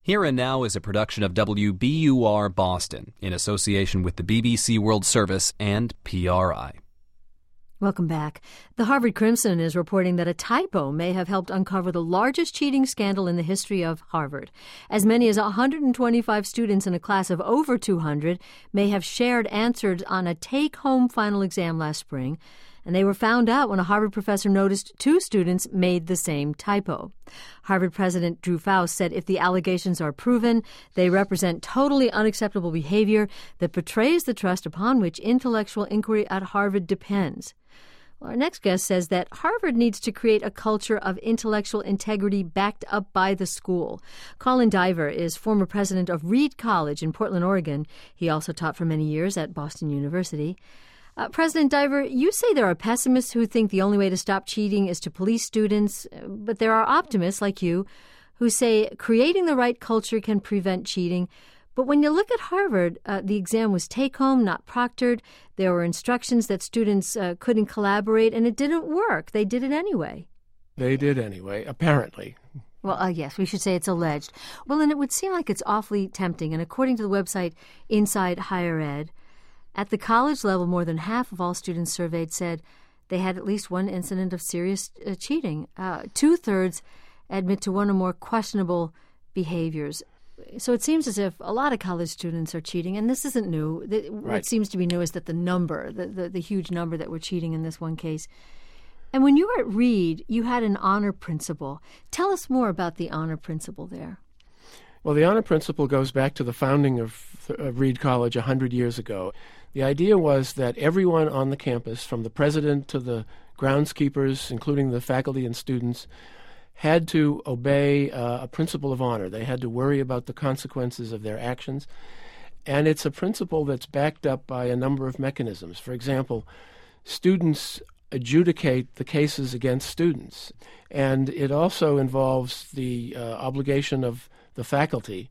Here and Now is a production of WBUR Boston in association with the BBC World Service and PRI. Welcome back. The Harvard Crimson is reporting that a typo may have helped uncover the largest cheating scandal in the history of Harvard. As many as 125 students in a class of over 200 may have shared answers on a take-home final exam last spring, and they were found out when a Harvard professor noticed two students made the same typo. Harvard President Drew Faust said if the allegations are proven, they represent totally unacceptable behavior that betrays the trust upon which intellectual inquiry at Harvard depends. Well, our next guest says that Harvard needs to create a culture of intellectual integrity backed up by the school. Colin Diver is former president of Reed College in Portland, Oregon. He also taught for many years at Boston University. President Diver, you say there are pessimists who think the only way to stop cheating is to police students, but there are optimists like you who say creating the right culture can prevent cheating. But when you look at Harvard, the exam was take-home, not proctored. There were instructions that students couldn't collaborate, and it didn't work. They did it anyway. They did anyway, apparently. Well, yes, we should say it's alleged. Well, and it would seem like it's awfully tempting. And according to the website Inside Higher Ed, at the college level, more than half of all students surveyed said they had at least one incident of serious cheating. Two-thirds admit to one or more questionable behaviors. So it seems as if a lot of college students are cheating, and this isn't new. Right. What seems to be new is that the number, the huge number that were cheating in this one case. And when you were at Reed, you had an honor principle. Tell us more about the honor principle there. Well, the honor principle goes back to the founding of Reed College 100 years ago. The idea was that everyone on the campus, from the president to the groundskeepers, including the faculty and students, had to obey a principle of honor. They had to worry about the consequences of their actions. And it's a principle that's backed up by a number of mechanisms. For example, students adjudicate the cases against students. And it also involves the obligation of the faculty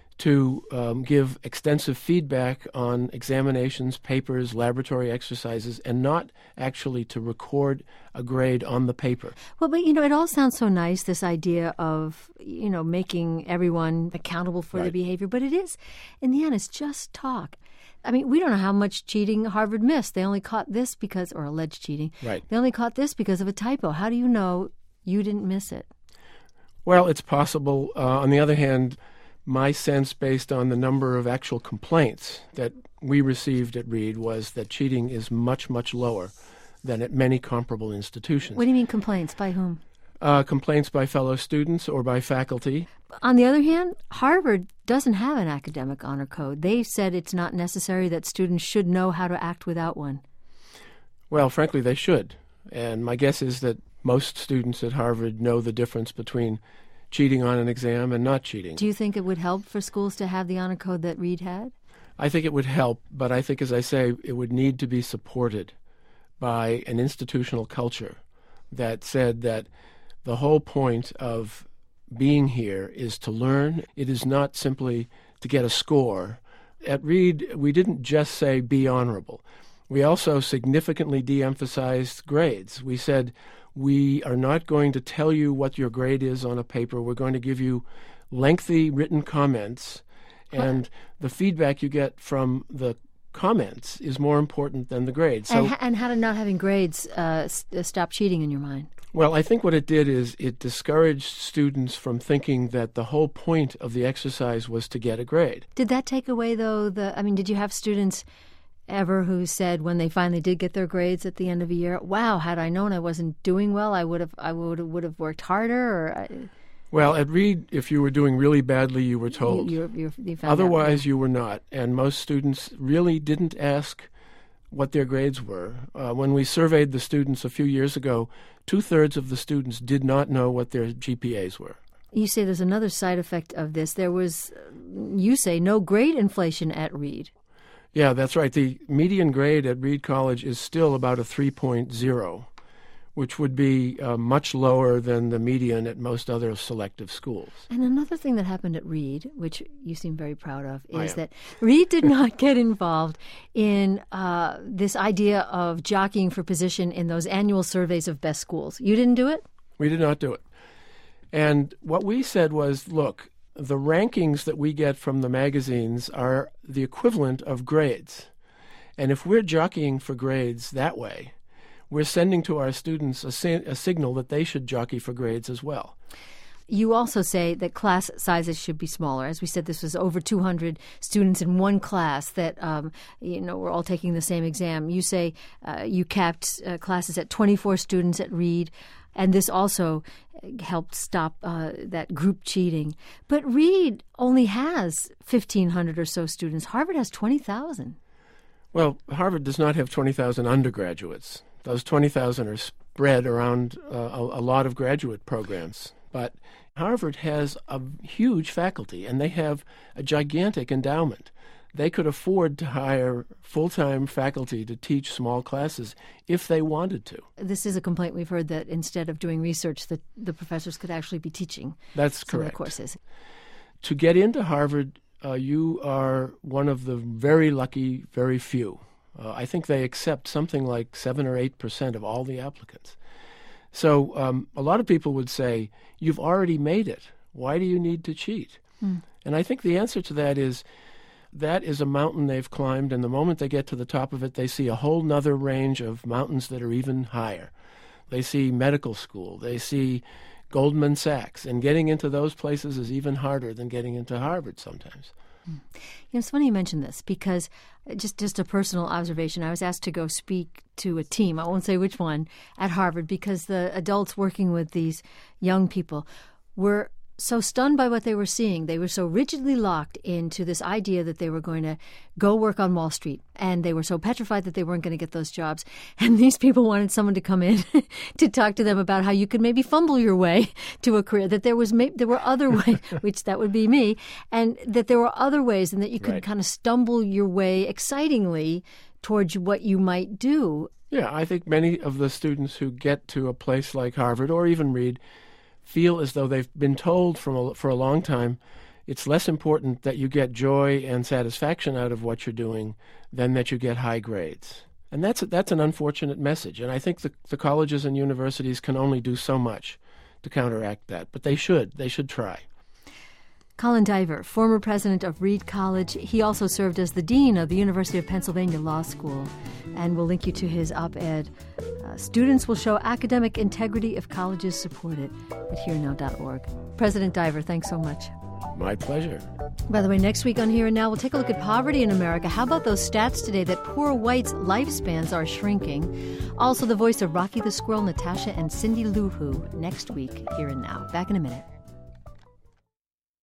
to give extensive feedback on examinations, papers, laboratory exercises, and not actually to record a grade on the paper. Well, but, it all sounds so nice, this idea of, making everyone accountable for their behavior. But it is, in the end, it's just talk. I mean, we don't know how much cheating Harvard missed. They only caught this because, or alleged cheating. Right. They only caught this because of a typo. How do you know you didn't miss it? Well, it's possible. On the other hand, my sense, based on the number of actual complaints that we received at Reed, was that cheating is much, much lower than at many comparable institutions. What do you mean complaints? By whom? Complaints by fellow students or by faculty. On the other hand, Harvard doesn't have an academic honor code. They said it's not necessary, that students should know how to act without one. Well, frankly, they should. And my guess is that most students at Harvard know the difference between cheating on an exam and not cheating. Do you think it would help for schools to have the honor code that Reed had? I think it would help, but I think, as I say, it would need to be supported by an institutional culture that said that the whole point of being here is to learn. It is not simply to get a score. At Reed, we didn't just say be honorable. We also significantly de-emphasized grades. We said, we are not going to tell you what your grade is on a paper. We're going to give you lengthy written comments, and the feedback you get from the comments is more important than the grades. So, and how did not having grades stop cheating in your mind? Well, I think what it did is it discouraged students from thinking that the whole point of the exercise was to get a grade. Did that take away, though, did you have students ever who said when they finally did get their grades at the end of a year, wow, had I known I wasn't doing well, I would have worked harder? Well, at Reed, if you were doing really badly, you were told. You found Otherwise, out. You were not. And most students really didn't ask what their grades were. When we surveyed the students a few years ago, 2/3 of the students did not know what their GPAs were. You say there's another side effect of this. There was, you say, no grade inflation at Reed. Yeah, that's right. The median grade at Reed College is still about a 3.0, which would be much lower than the median at most other selective schools. And another thing that happened at Reed, which you seem very proud of, is that Reed did not get involved in this idea of jockeying for position in those annual surveys of best schools. You didn't do it? We did not do it. And what we said was, look, the rankings that we get from the magazines are the equivalent of grades. And if we're jockeying for grades that way, we're sending to our students a signal that they should jockey for grades as well. You also say that class sizes should be smaller. As we said, this was over 200 students in one class that, were all taking the same exam. You say you capped classes at 24 students at Reed, and this also helped stop that group cheating. But Reed only has 1,500 or so students. Harvard has 20,000. Well, Harvard does not have 20,000 undergraduates. Those 20,000 are spread around a lot of graduate programs. But Harvard has a huge faculty, and they have a gigantic endowment. They could afford to hire full-time faculty to teach small classes if they wanted to. This is a complaint we've heard, that instead of doing research, that the professors could actually be teaching. That's some correct. of the courses. To get into Harvard, you are one of the very lucky, very few. I think they accept something like 7 or 8% of all the applicants. So a lot of people would say, you've already made it. Why do you need to cheat? And I think the answer to that is a mountain they've climbed, and the moment they get to the top of it, they see a whole nother range of mountains that are even higher. They see medical school. They see Goldman Sachs. And getting into those places is even harder than getting into Harvard sometimes. It's funny you mention this, because just a personal observation, I was asked to go speak to a team, I won't say which one, at Harvard, because the adults working with these young people were so stunned by what they were seeing. They were so rigidly locked into this idea that they were going to go work on Wall Street, and they were so petrified that they weren't going to get those jobs. And these people wanted someone to come in to talk to them about how you could maybe fumble your way to a career, that there were other ways, which that would be me, and that there were other ways, and that you could kind of stumble your way excitingly towards what you might do. Yeah, I think many of the students who get to a place like Harvard or even Reed feel as though they've been told for a long time it's less important that you get joy and satisfaction out of what you're doing than that you get high grades. And that's an unfortunate message. And I think the colleges and universities can only do so much to counteract that. But they should try. Colin Diver, former president of Reed College. He also served as the dean of the University of Pennsylvania Law School. And we'll link you to his op-ed. Students will show academic integrity if colleges support it at HereNow.org. President Diver, thanks so much. My pleasure. By the way, next week on Here and Now, we'll take a look at poverty in America. How about those stats today that poor whites' lifespans are shrinking? Also, the voice of Rocky the Squirrel, Natasha, and Cindy Lou Who next week, Here and Now. Back in a minute.